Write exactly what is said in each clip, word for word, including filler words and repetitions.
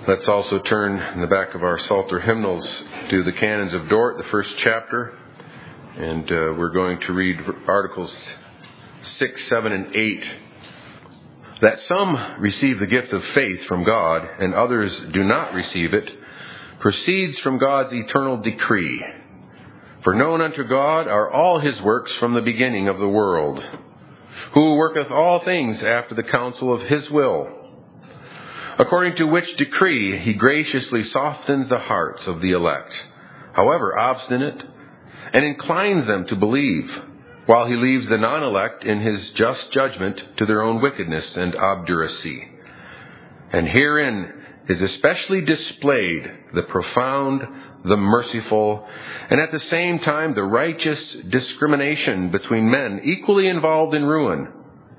Let's also turn in the back of our Psalter hymnals to the Canons of Dort, the first chapter. And uh, we're going to read Articles six, seven, and eight. That some receive the gift of faith from God and others do not receive it proceeds from God's eternal decree. For known unto God are all his works from the beginning of the world, who worketh all things after the counsel of his will, according to which decree he graciously softens the hearts of the elect, however obstinate, and inclines them to believe, while he leaves the non-elect in his just judgment to their own wickedness and obduracy. And herein is especially displayed the profound, the merciful, and at the same time the righteous discrimination between men equally involved in ruin,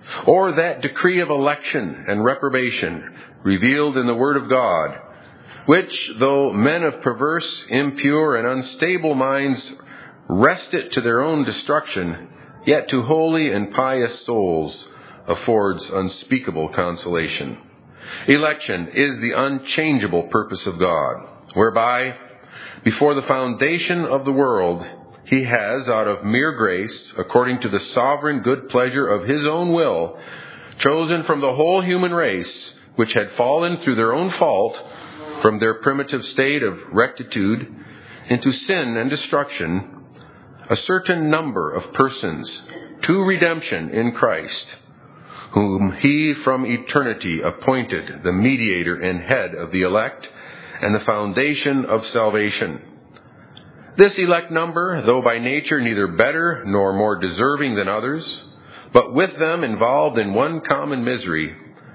or that decree of election and reprobation revealed in the Word of God, which, though men of perverse, impure, and unstable minds wrest it to their own destruction, yet to holy and pious souls affords unspeakable consolation. Election is the unchangeable purpose of God, whereby, before the foundation of the world, he has, out of mere grace, according to the sovereign good pleasure of his own will, chosen from the whole human race, which had fallen through their own fault from their primitive state of rectitude into sin and destruction, a certain number of persons to redemption in Christ, whom he from eternity appointed the mediator and head of the elect and the foundation of salvation. This elect number, though by nature neither better nor more deserving than others, but with them involved in one common misery,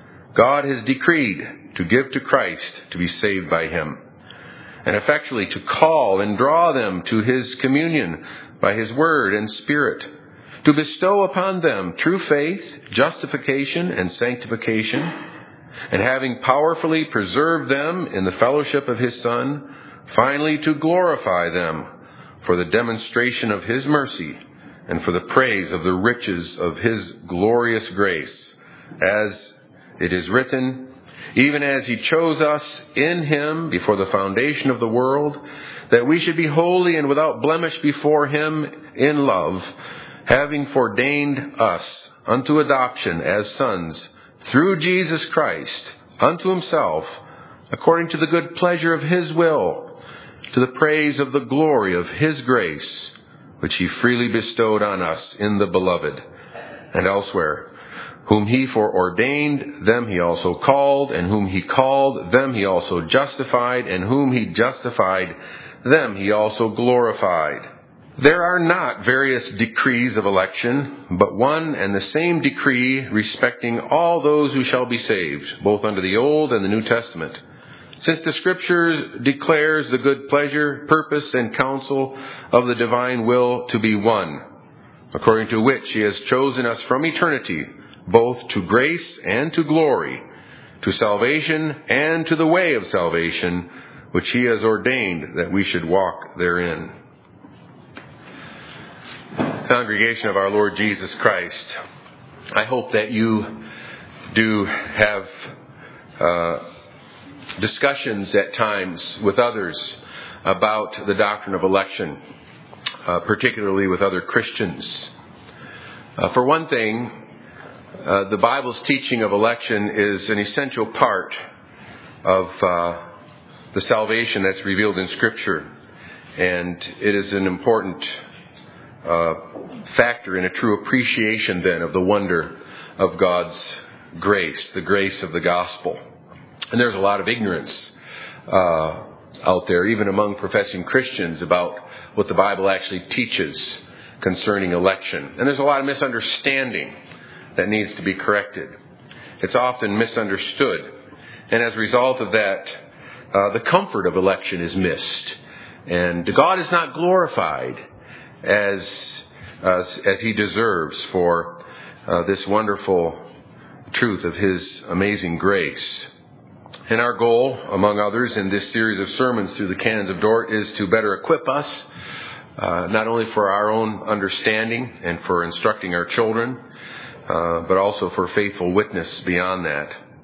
God has decreed to give to Christ to be saved by him, and effectually to call and draw them to his communion by his word and spirit, to bestow upon them true faith, justification, and sanctification, and having powerfully preserved them in the fellowship of his Son, finally to glorify them for the demonstration of his mercy and for the praise of the riches of his glorious grace, as it is written, even as he chose us in him before the foundation of the world, that we should be holy and without blemish before him in love, having foreordained us unto adoption as sons through Jesus Christ unto himself, according to the good pleasure of his will, to the praise of the glory of his grace, which he freely bestowed on us in the beloved. And elsewhere, whom he foreordained, them he also called, and whom he called, them he also justified, and whom he justified, them he also glorified. There are not various decrees of election, but one and the same decree respecting all those who shall be saved, both under the Old and the New Testament. Since the Scripture declares the good pleasure, purpose, and counsel of the divine will to be one, according to which he has chosen us from eternity, both to grace and to glory, to salvation and to the way of salvation, which he has ordained that we should walk therein. Congregation of our Lord Jesus Christ, I hope that you do have uh, discussions at times with others about the doctrine of election, uh, particularly with other Christians. Uh, for one thing, uh, the Bible's teaching of election is an essential part of uh, the salvation that's revealed in Scripture, and it is an important uh, factor in a true appreciation then of the wonder of God's grace, the grace of the gospel. And there's a lot of ignorance uh, out there, even among professing Christians, about what the Bible actually teaches concerning election. And there's a lot of misunderstanding that needs to be corrected. It's often misunderstood. And as a result of that, uh, the comfort of election is missed. And God is not glorified as, as, as he deserves for uh, this wonderful truth of his amazing grace. And our goal, among others, in this series of sermons through the Canons of Dort is to better equip us, uh, not only for our own understanding and for instructing our children, uh, but also for faithful witness beyond that.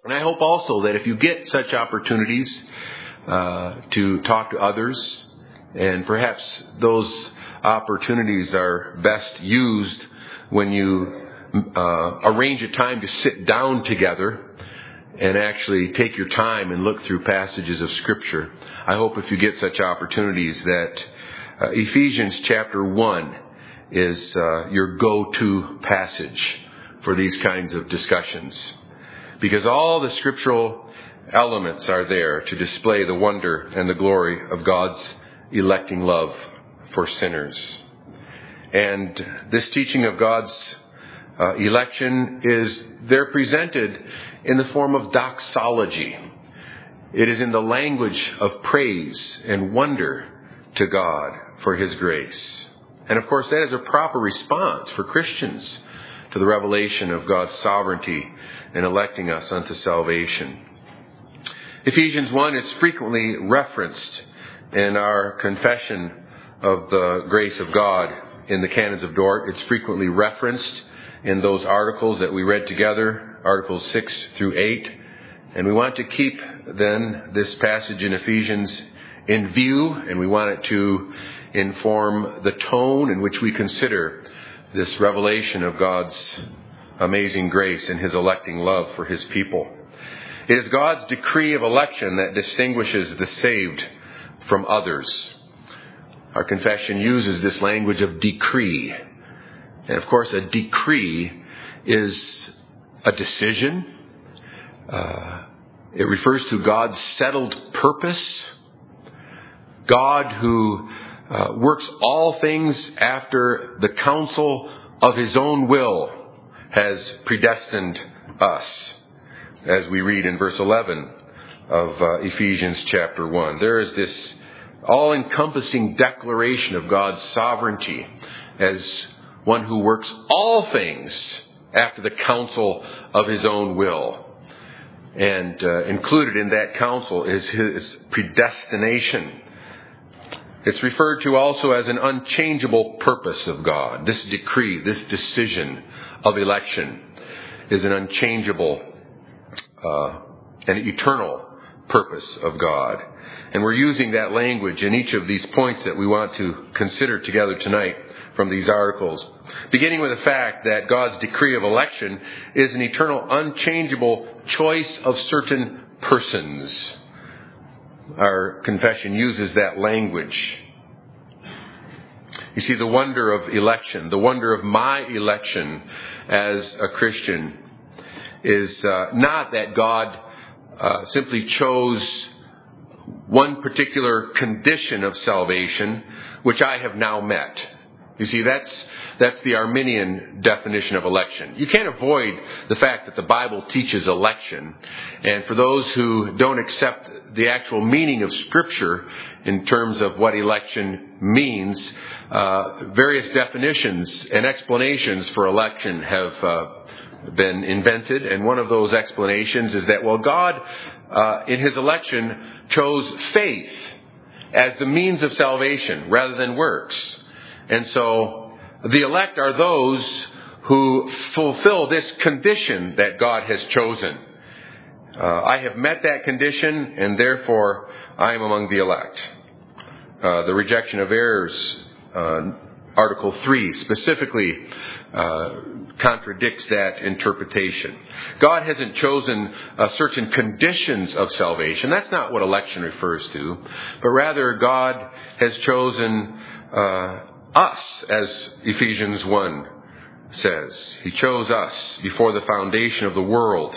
And I hope also that if you get such opportunities uh, to talk to others, and perhaps those opportunities are best used when you uh, arrange a time to sit down together and actually take your time and look through passages of Scripture. I hope if you get such opportunities that uh, Ephesians chapter one is uh, your go-to passage for these kinds of discussions. Because all the scriptural elements are there to display the wonder and the glory of God's electing love for sinners. And this teaching of God's uh, election is there presented in the form of doxology. It is in the language of praise and wonder to God for His grace. And of course, that is a proper response for Christians to the revelation of God's sovereignty in electing us unto salvation. Ephesians one is frequently referenced in our confession of the grace of God in the Canons of Dort. It's frequently referenced in those articles that we read together, Articles six through eight. And we want to keep, then, this passage in Ephesians in view, and we want it to inform the tone in which we consider this revelation of God's amazing grace and His electing love for His people. It is God's decree of election that distinguishes the saved from others. Our confession uses this language of decree. And of course, a decree is a decision. Uh, it refers to God's settled purpose. God who uh, works all things after the counsel of His own will has predestined us, as we read in verse eleven of uh, Ephesians chapter one. There is this all-encompassing declaration of God's sovereignty as one who works all things after the counsel of His own will. And uh, included in that counsel is His predestination. It's referred to also as an unchangeable purpose of God. This decree, this decision of election is an unchangeable uh, and eternal purpose of God. And we're using that language in each of these points that we want to consider together tonight from these articles. Beginning with the fact that God's decree of election is an eternal, unchangeable choice of certain persons. Our confession uses that language. You see, the wonder of election, the wonder of my election as a Christian is uh, not that God uh, simply chose one particular condition of salvation, which I have now met. You see, that's that's the Arminian definition of election. You can't avoid the fact that the Bible teaches election. And for those who don't accept the actual meaning of Scripture in terms of what election means, uh, various definitions and explanations for election have uh, been invented. And one of those explanations is that, well, God, uh, in His election, chose faith as the means of salvation rather than works. And so the elect are those who fulfill this condition that God has chosen. Uh, I have met that condition, and therefore I am among the elect. Uh, the rejection of errors, uh, Article three, specifically uh, contradicts that interpretation. God hasn't chosen uh, certain conditions of salvation. That's not what election refers to. But rather, God has chosen Uh, us, as Ephesians one says. He chose us before the foundation of the world.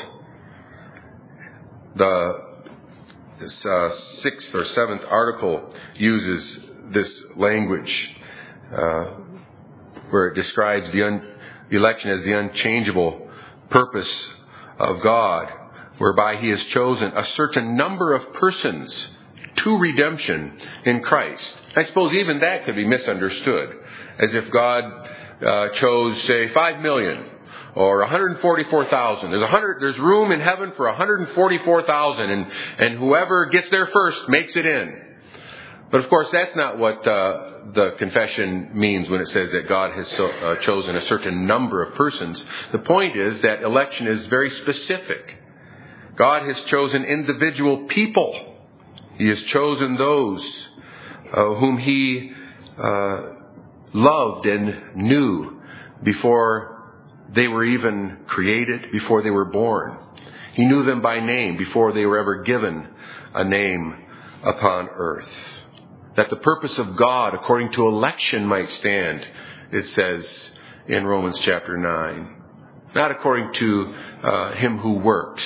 The this, uh, sixth or seventh article uses this language uh, where it describes the un- election as the unchangeable purpose of God, whereby He has chosen a certain number of persons to redemption in Christ. I suppose even that could be misunderstood, as if God uh, chose, say, five million or one hundred forty-four thousand. There's a hundred. There's room in heaven for one hundred forty-four thousand, and and whoever gets there first makes it in. But of course, that's not what uh, the confession means when it says that God has so, uh, chosen a certain number of persons. The point is that election is very specific. God has chosen individual people. He has chosen those uh, whom He uh, loved and knew before they were even created, before they were born. He knew them by name before they were ever given a name upon earth. That the purpose of God according to election might stand, it says in Romans chapter nine. Not according to uh, him who works,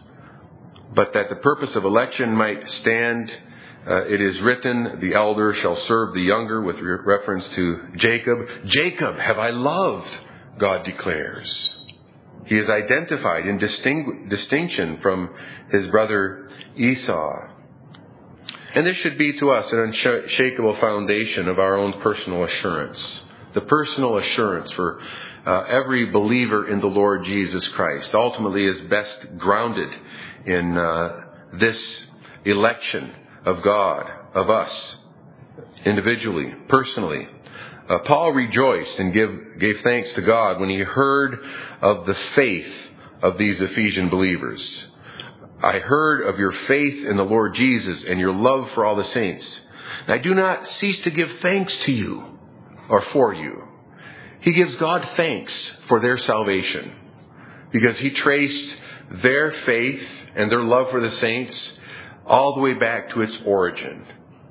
but that the purpose of election might stand. Uh, it is written, the elder shall serve the younger, with re- reference to Jacob. Jacob have I loved, God declares. He is identified in distingu- distinction from his brother Esau. And this should be to us an unshakable foundation of our own personal assurance. The personal assurance for uh, every believer in the Lord Jesus Christ ultimately is best grounded in uh, this election of God, of us, individually, personally. Uh, Paul rejoiced and give, gave thanks to God when he heard of the faith of these Ephesian believers. I heard of your faith in the Lord Jesus and your love for all the saints. And I do not cease to give thanks to you or for you. He gives God thanks for their salvation because he traced their faith and their love for the saints all the way back to its origin.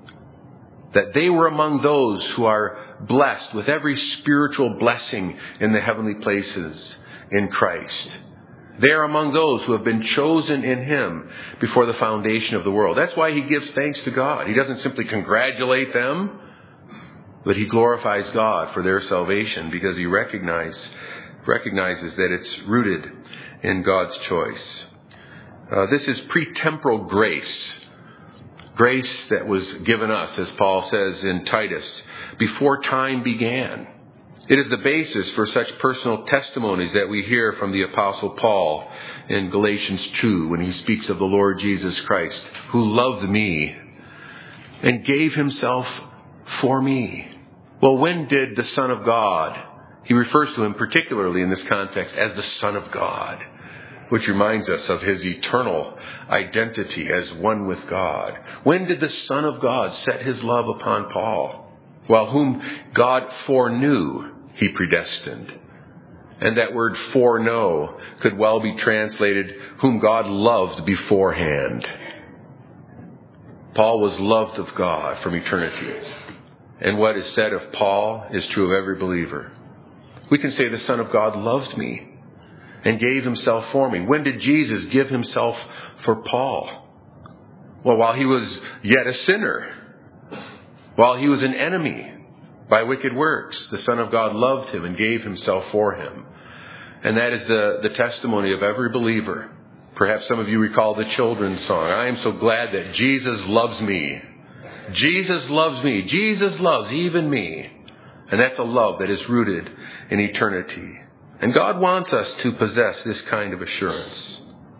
That they were among those who are blessed with every spiritual blessing in the heavenly places in Christ. They are among those who have been chosen in Him before the foundation of the world. That's why He gives thanks to God. He doesn't simply congratulate them, but He glorifies God for their salvation because He recognize, recognizes that it's rooted in God's choice. Uh, this is pretemporal grace. Grace that was given us, as Paul says in Titus, before time began. It is the basis for such personal testimonies that we hear from the Apostle Paul in Galatians two when he speaks of the Lord Jesus Christ, who loved me and gave Himself for me. Well, when did the Son of God, he refers to Him particularly in this context as the Son of God, which reminds us of His eternal identity as one with God. When did the Son of God set His love upon Paul? Well, whom God foreknew, He predestined. And that word foreknow could well be translated, whom God loved beforehand. Paul was loved of God from eternity. And what is said of Paul is true of every believer. We can say the Son of God loved me and gave Himself for me. When did Jesus give Himself for Paul? Well, while he was yet a sinner, while he was an enemy by wicked works, the Son of God loved him and gave Himself for him. And that is the, the testimony of every believer. Perhaps some of you recall the children's song, I am so glad that Jesus loves me. Jesus loves me. Jesus loves even me. And that's a love that is rooted in eternity. And God wants us to possess this kind of assurance.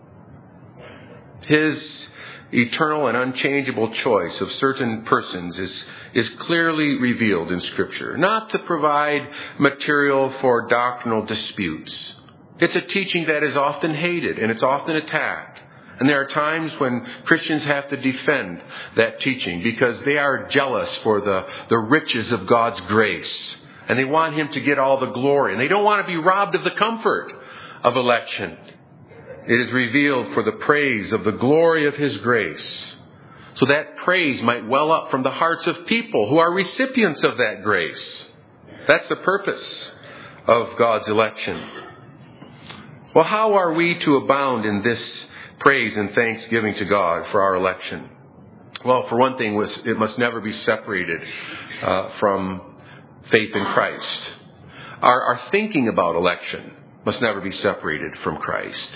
His eternal and unchangeable choice of certain persons is, is clearly revealed in Scripture, not to provide material for doctrinal disputes. It's a teaching that is often hated and it's often attacked. And there are times when Christians have to defend that teaching because they are jealous for the, the riches of God's grace. And they want Him to get all the glory. And they don't want to be robbed of the comfort of election. It is revealed for the praise of the glory of His grace. So that praise might well up from the hearts of people who are recipients of that grace. That's the purpose of God's election. Well, how are we to abound in this praise and thanksgiving to God for our election? Well, for one thing, it must never be separated uh, from faith in Christ. Our, our thinking about election must never be separated from Christ.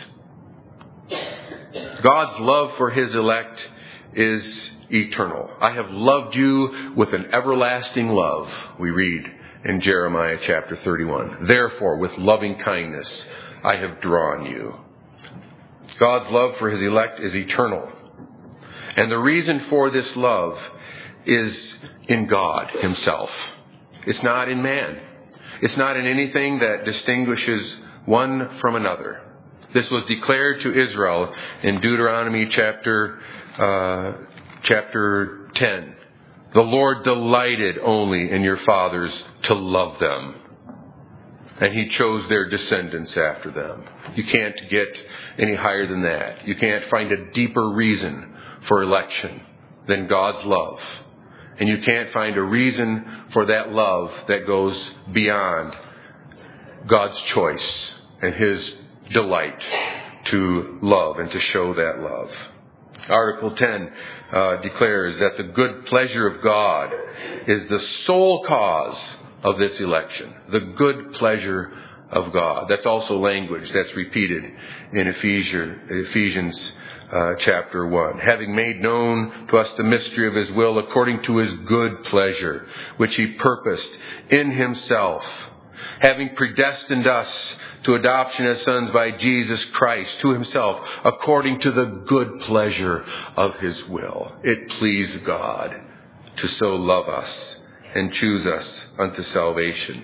God's love for His elect is eternal. I have loved you with an everlasting love, we read in Jeremiah chapter thirty-one. Therefore, with loving kindness, I have drawn you. God's love for His elect is eternal. And the reason for this love is in God Himself. It's not in man. It's not in anything that distinguishes one from another. This was declared to Israel in Deuteronomy chapter uh, chapter ten. The Lord delighted only in your fathers to love them, and He chose their descendants after them. You can't get any higher than that. You can't find a deeper reason for election than God's love. And you can't find a reason for that love that goes beyond God's choice and His delight to love and to show that love. Article ten uh, declares that the good pleasure of God is the sole cause of this election. The good pleasure of God. That's also language that's repeated in Ephesians, Ephesians uh, chapter one. Having made known to us the mystery of His will according to His good pleasure, which He purposed in Himself, having predestined us to adoption as sons by Jesus Christ to Himself, according to the good pleasure of His will. It pleased God to so love us and choose us unto salvation.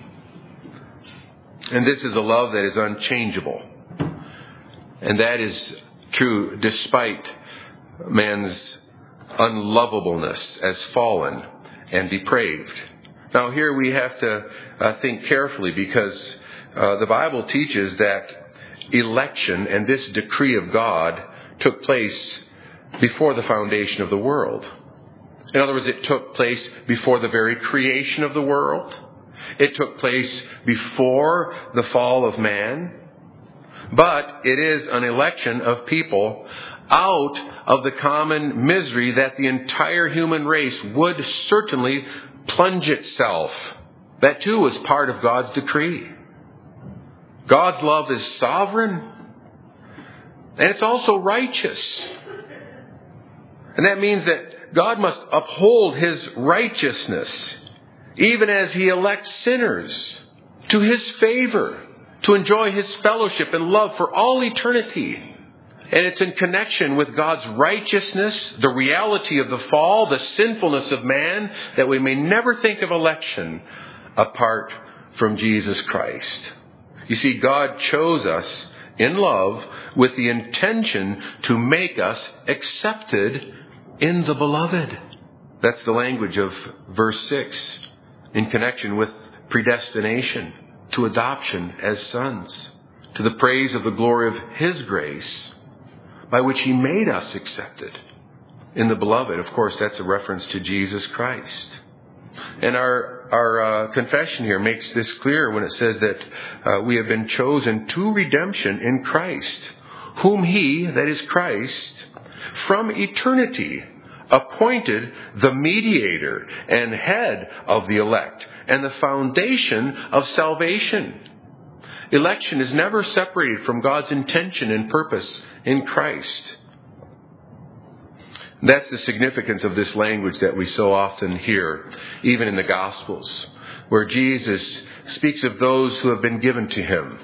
And this is a love that is unchangeable. And that is true despite man's unlovableness as fallen and depraved. Now here we have to uh, think carefully, because uh, the Bible teaches that election and this decree of God took place before the foundation of the world. In other words, it took place before the very creation of the world. It took place before the fall of man. But it is an election of people out of the common misery that the entire human race would certainly plunge itself. That too was part of God's decree. God's love is sovereign, and it's also righteous. And that means that God must uphold His righteousness, even as He elects sinners to His favor, to enjoy His fellowship and love for all eternity. And it's in connection with God's righteousness, the reality of the fall, the sinfulness of man, that we may never think of election apart from Jesus Christ. You see, God chose us in love with the intention to make us accepted in the beloved. That's the language of verse six, in connection with predestination to adoption as sons, to the praise of the glory of His grace, by which He made us accepted in the beloved. Of course, that's a reference to Jesus Christ. And our our uh, confession here makes this clear when it says that uh, we have been chosen to redemption in Christ, whom He, that is Christ, from eternity appointed the mediator and head of the elect and the foundation of salvation. Election is never separated from God's intention and purpose in Christ. That's the significance of this language that we so often hear, even in the Gospels, where Jesus speaks of those who have been given to Him.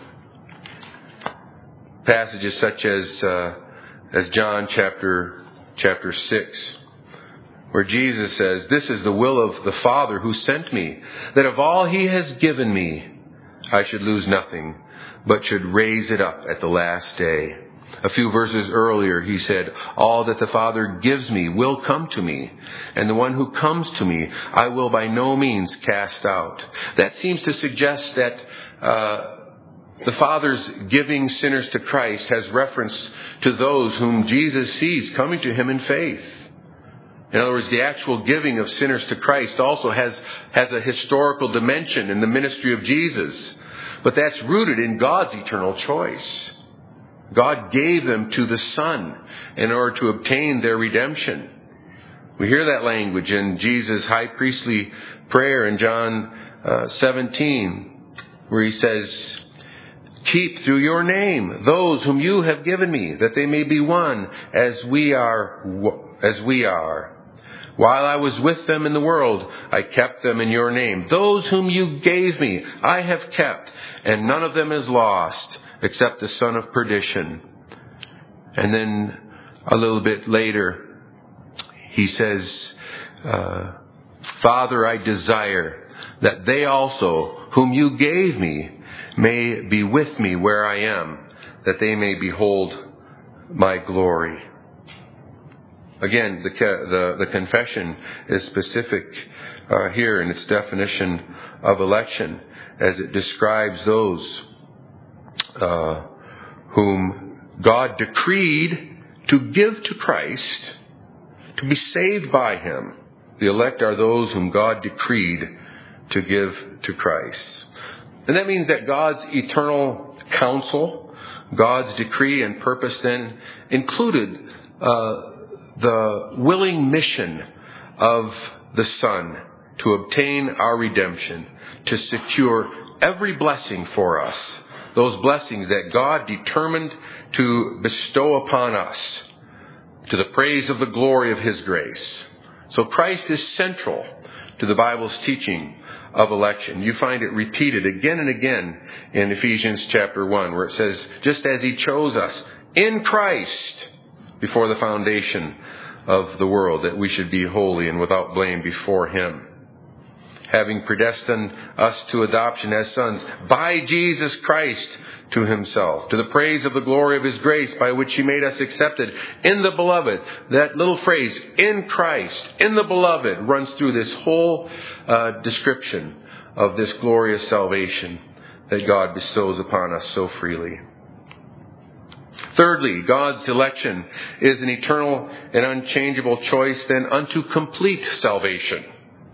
Passages such as uh, as John chapter chapter six, where Jesus says, "This is the will of the Father who sent me, that of all He has given me, I should lose nothing, but should raise it up at the last day." A few verses earlier, He said, "All that the Father gives me will come to me, and the one who comes to me I will by no means cast out." That seems to suggest that uh, the Father's giving sinners to Christ has reference to those whom Jesus sees coming to Him in faith. In other words, the actual giving of sinners to Christ also has, has a historical dimension in the ministry of Jesus. But that's rooted in God's eternal choice. God gave them to the Son in order to obtain their redemption. We hear that language in Jesus' high priestly prayer in John uh, seventeen, where He says, "Keep through your name those whom you have given me, that they may be one as we are, as we are. While I was with them in the world, I kept them in your name. Those whom you gave me, I have kept, and none of them is lost, except the son of perdition." And then a little bit later, He says, uh, "Father, I desire that they also, whom you gave me, may be with me where I am, that they may behold my glory. Again, the the, the confession is specific uh, here in its definition of election, as it describes those uh, whom God decreed to give to Christ, to be saved by Him. The elect are those whom God decreed to give to Christ. And that means that God's eternal counsel, God's decree and purpose then included uh, the willing mission of the Son to obtain our redemption, to secure every blessing for us, those blessings that God determined to bestow upon us, to the praise of the glory of His grace. So Christ is central to the Bible's teaching of election. You find it repeated again and again in Ephesians chapter one, where it says, just as He chose us in Christ before the foundation of the world, that we should be holy and without blame before Him, having predestined us to adoption as sons by Jesus Christ to Himself, to the praise of the glory of His grace, by which He made us accepted in the Beloved. That little phrase, in Christ, in the Beloved, runs through this whole uh, description of this glorious salvation that God bestows upon us so freely. Thirdly, God's election is an eternal and unchangeable choice then unto complete salvation.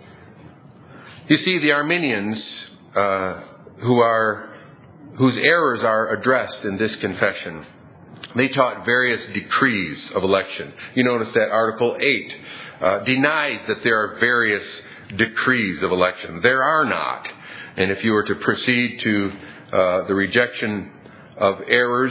You see, the Arminians, uh, who are, whose errors are addressed in this confession, they taught various decrees of election. You notice that Article eight uh, denies that there are various decrees of election. There are not. And if you were to proceed to uh, the rejection of errors,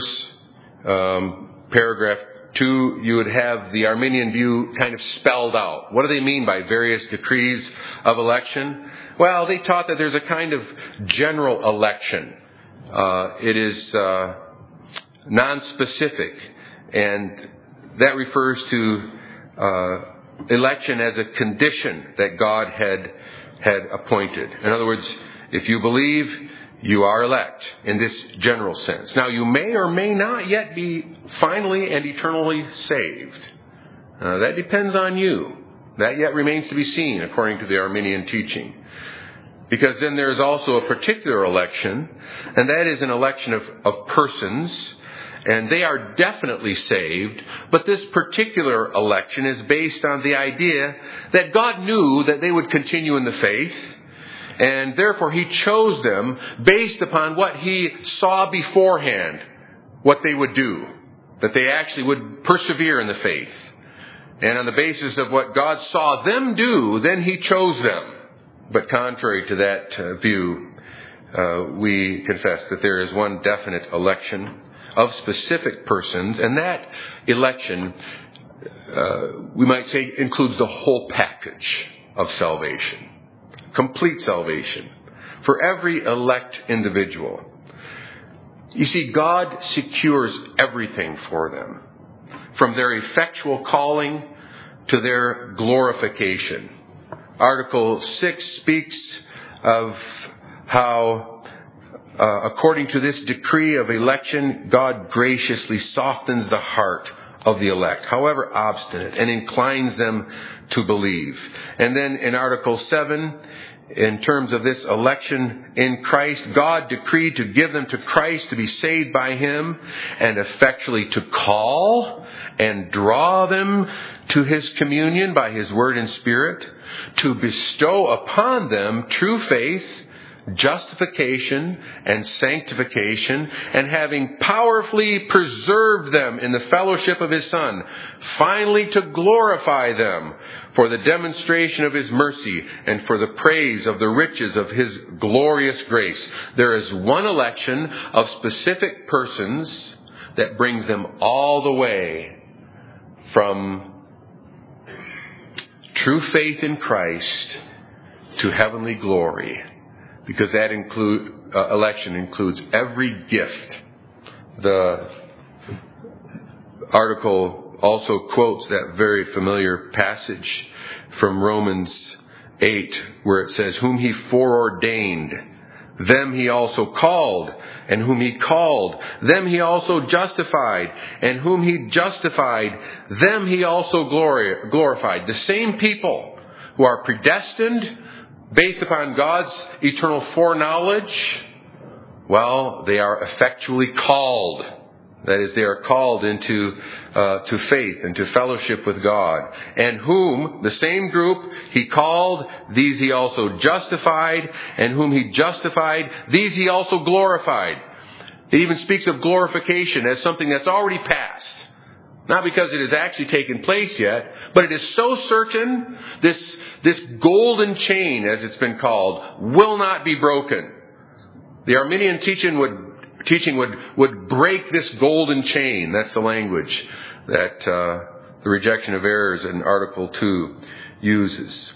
um, paragraph two, you would have the Arminian view kind of spelled out. What do they mean by various decrees of election? Well, they taught that there's a kind of general election. Uh, it is uh, non-specific, and that refers to uh, election as a condition that God had had appointed. In other words, if you believe, you are elect in this general sense. Now, you may or may not yet be finally and eternally saved. Uh, that depends on you. That yet remains to be seen, according to the Arminian teaching. Because then there's also a particular election, and that is an election of, of persons, and they are definitely saved, but this particular election is based on the idea that God knew that they would continue in the faith, and therefore He chose them based upon what He saw beforehand, what they would do, that they actually would persevere in the faith. And on the basis of what God saw them do, then He chose them. But contrary to that uh, view, uh, we confess that there is one definite election of specific persons, and that election, uh, we might say, includes the whole package of salvation. Complete salvation for every elect individual. You see, God secures everything for them, from their effectual calling to their glorification. Article six speaks of how, uh, according to this decree of election, God graciously softens the heart of the elect, however obstinate, and inclines them to believe. And then in Article seven, in terms of this election in Christ, God decreed to give them to Christ to be saved by Him, and effectually to call and draw them to His communion by His Word and Spirit, to bestow upon them true faith, justification, and sanctification, and having powerfully preserved them in the fellowship of His Son, finally to glorify them for the demonstration of His mercy and for the praise of the riches of His glorious grace. There is one election of specific persons that brings them all the way from true faith in Christ to heavenly glory. Because that include uh, election includes every gift. The article also quotes that very familiar passage from Romans eight, where it says, "Whom He foreordained, them he also called. And whom he called, them he also justified. And whom he justified, them he also glori- glorified. The same people who are predestined based upon God's eternal foreknowledge, well, they are effectually called. That is, they are called into uh, to faith and to fellowship with God. And whom, the same group, he called, these he also justified. And whom he justified, these he also glorified. It even speaks of glorification as something that's already passed. Not because it has actually taken place yet, but it is so certain, this, this golden chain, as it's been called, will not be broken. The Arminian teaching would Teaching would, would break this golden chain. That's the language that uh, the rejection of errors in Article two uses.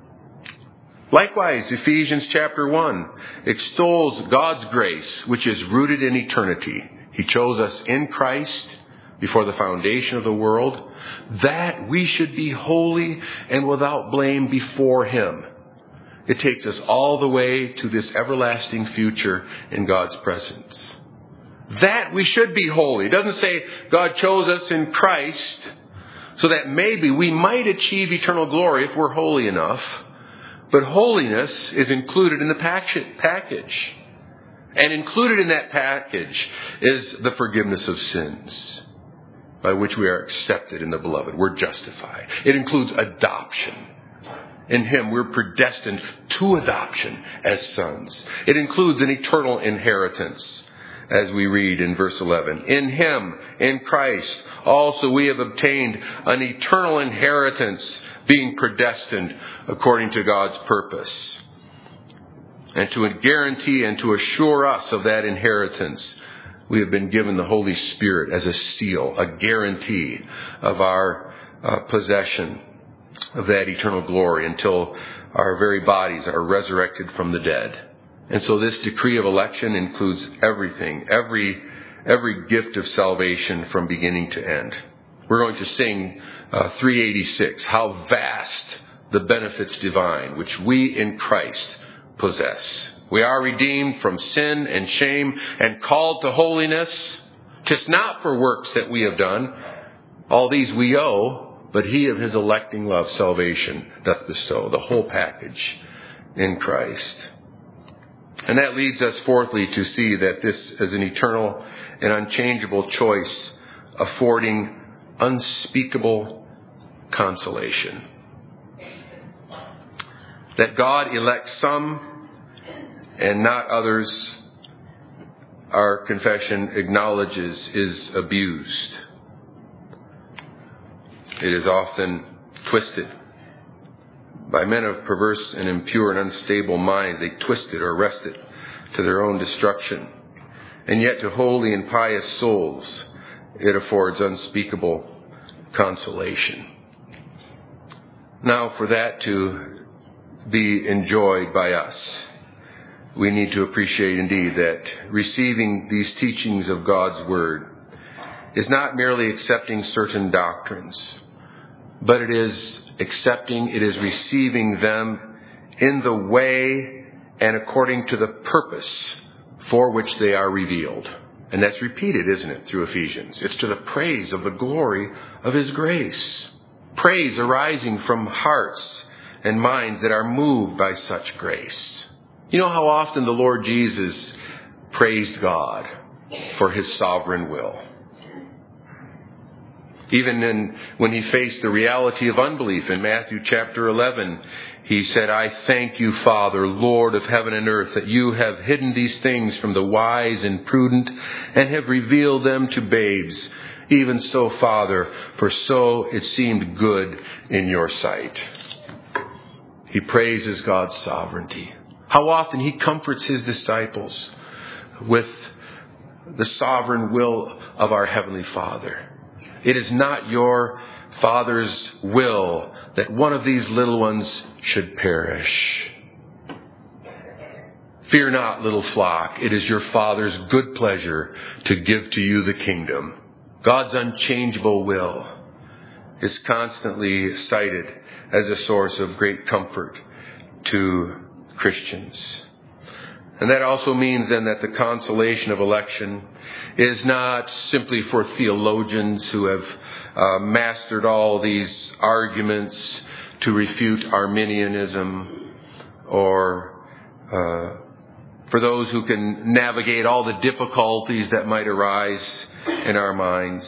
Likewise, Ephesians chapter one extols God's grace, which is rooted in eternity. He chose us in Christ before the foundation of the world, that we should be holy and without blame before Him. It takes us all the way to this everlasting future in God's presence. That we should be holy. It doesn't say God chose us in Christ so that maybe we might achieve eternal glory if we're holy enough. But holiness is included in the package. And included in that package is the forgiveness of sins, by which we are accepted in the Beloved. We're justified. It includes adoption. In Him, we're predestined to adoption as sons. It includes an eternal inheritance, as we read in verse eleven. In Him, in Christ, also we have obtained an eternal inheritance, being predestined according to God's purpose. And to guarantee and to assure us of that inheritance, we have been given the Holy Spirit as a seal, a guarantee of our uh, possession of that eternal glory until our very bodies are resurrected from the dead. And so this decree of election includes everything, every every gift of salvation from beginning to end. We're going to sing uh, three eighty-six, how vast the benefits divine, which we in Christ possess. We are redeemed from sin and shame and called to holiness. 'Tis not for works that we have done. All these we owe, but He of His electing love salvation doth bestow. The whole package in Christ. And that leads us fourthly to see that this is an eternal and unchangeable choice, affording unspeakable consolation. That God elects some and not others, our confession acknowledges is abused. It is often twisted. By men of perverse and impure and unstable minds, they twist it or wrest it to their own destruction. And yet to holy and pious souls, it affords unspeakable consolation. Now, for that to be enjoyed by us, we need to appreciate indeed that receiving these teachings of God's Word is not merely accepting certain doctrines, but it is accepting, it is receiving them in the way and according to the purpose for which they are revealed. And that's repeated, isn't it, through Ephesians? It's to the praise of the glory of His grace. Praise arising from hearts and minds that are moved by such grace. You know how often the Lord Jesus praised God for His sovereign will. Even in, when He faced the reality of unbelief in Matthew chapter eleven, He said, I thank you, Father, Lord of heaven and earth, that you have hidden these things from the wise and prudent and have revealed them to babes. Even so, Father, for so it seemed good in your sight. He praises God's sovereignty. How often He comforts His disciples with the sovereign will of our Heavenly Father. It is not your Father's will that one of these little ones should perish. Fear not, little flock. It is your Father's good pleasure to give to you the kingdom. God's unchangeable will is constantly cited as a source of great comfort to Christians. And that also means then that the consolation of election is not simply for theologians who have uh, mastered all these arguments to refute Arminianism, or uh, for those who can navigate all the difficulties that might arise in our minds.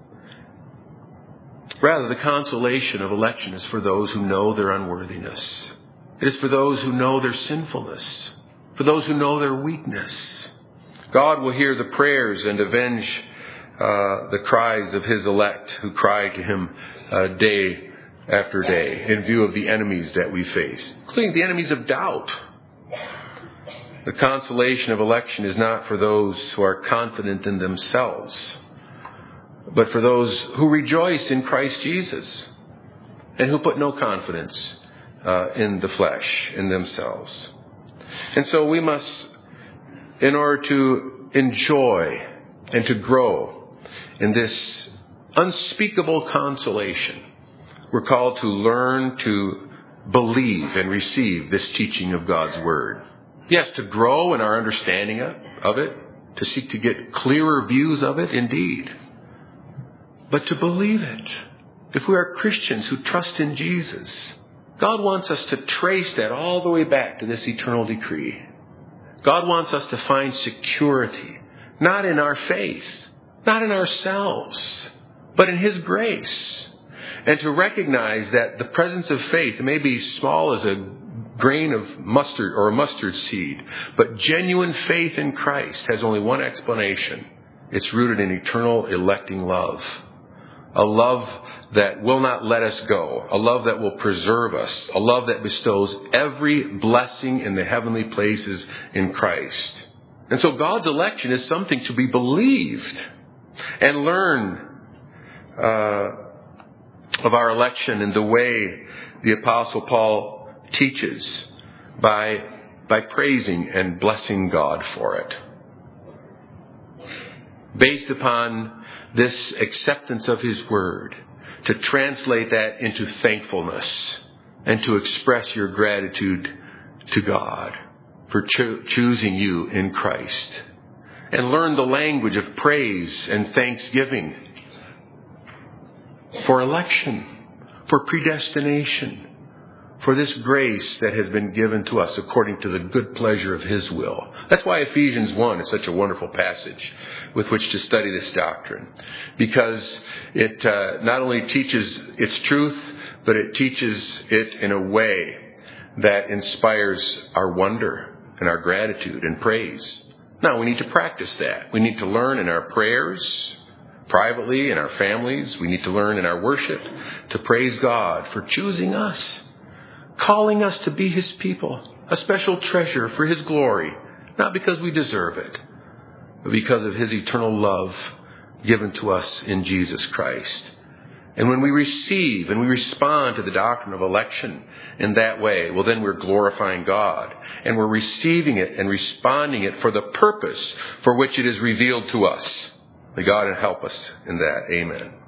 Rather, the consolation of election is for those who know their unworthiness. It is for those who know their sinfulness, for those who know their weakness. God will hear the prayers and avenge uh, the cries of His elect who cry to Him uh, day after day in view of the enemies that we face, including the enemies of doubt. The consolation of election is not for those who are confident in themselves, but for those who rejoice in Christ Jesus and who put no confidence uh, in the flesh, in themselves. And so we must, in order to enjoy and to grow in this unspeakable consolation, we're called to learn to believe and receive this teaching of God's Word. Yes, to grow in our understanding of it, to seek to get clearer views of it, indeed. But to believe it. If we are Christians who trust in Jesus, God wants us to trace that all the way back to this eternal decree. God wants us to find security, not in our faith, not in ourselves, but in His grace. And to recognize that the presence of faith may be small as a grain of mustard or a mustard seed, but genuine faith in Christ has only one explanation. It's rooted in eternal electing love. A love that will not let us go. A love that will preserve us. A love that bestows every blessing in the heavenly places in Christ. And so God's election is something to be believed and learn uh, of our election in the way the Apostle Paul teaches by, by praising and blessing God for it. Based upon this acceptance of His Word, to translate that into thankfulness and to express your gratitude to God for cho- choosing you in Christ. And learn the language of praise and thanksgiving for election, for predestination, for this grace that has been given to us according to the good pleasure of His will. That's why Ephesians one is such a wonderful passage with which to study this doctrine. Because it uh, not only teaches its truth, but it teaches it in a way that inspires our wonder and our gratitude and praise. Now, we need to practice that. We need to learn in our prayers, privately, in our families. We need to learn in our worship to praise God for choosing us, calling us to be His people, a special treasure for His glory, not because we deserve it, but because of His eternal love given to us in Jesus Christ. And when we receive and we respond to the doctrine of election in that way, well, then we're glorifying God. And we're receiving it and responding it for the purpose for which it is revealed to us. May God help us in that. Amen.